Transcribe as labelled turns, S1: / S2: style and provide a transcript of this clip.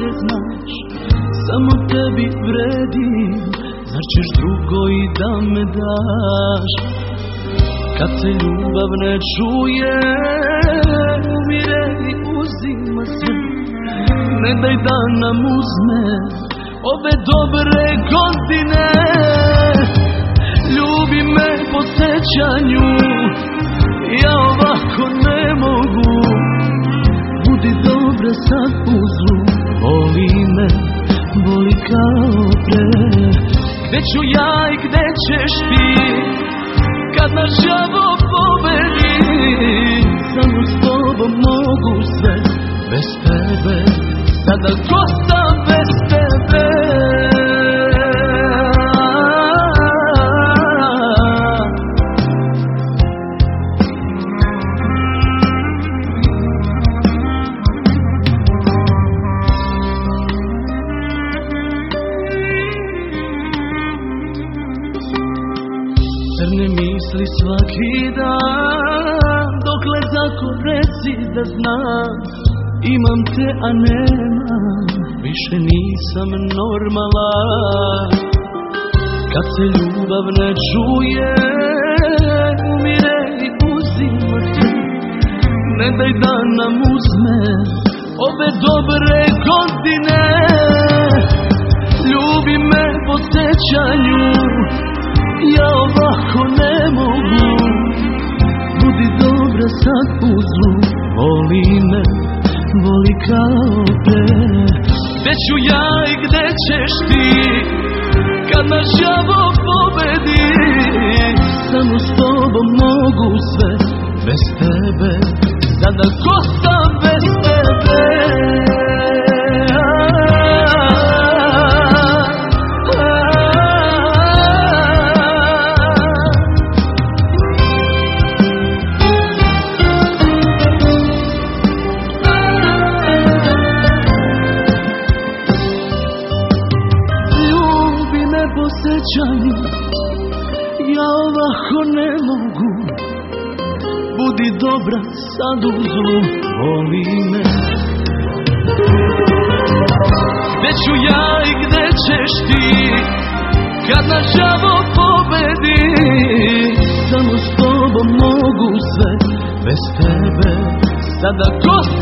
S1: najbolje znaš, samo tebi vredim. Zar ćeš drugo i da me daš? Kad se ljubav ne čuje, umire i uzima sve. Ne daj da nam uzme ove dobre godine. Ljubi me po sećanju, ja ovako ne mogu. Budi dobra sad uzlu, voli me, voli kao pre. Gde ću ja i gde ćeš ti, kad nas žavo pobedi? Samo s tobom mogu sve, bez tebe sada ko sam bez tebe? Crne misli svaki dan, dokle zako reci da znam. Imam te, a nemam, više nisam normalan. Kad se ljubav ne čuje, umire i uzima te. Ne daj da nam uzme ove dobre godine. Ljubi me po sećanju, ja ovako ne mogu. Budi dobra sad uzlu, voli me, voli kao pre. Gde ću ja i gde ćeš ti, kad nas žavo pobedi? Samo s tobom mogu sve, bez tebe sada ko sam bez tebe? Ja ovako ne mogu. Budi dobra sad uzlu, voli me. Gde ću ja i gde ćeš ti, kad nas žavo pobedi? Samo s tobom mogu sve, bez tebe sada ko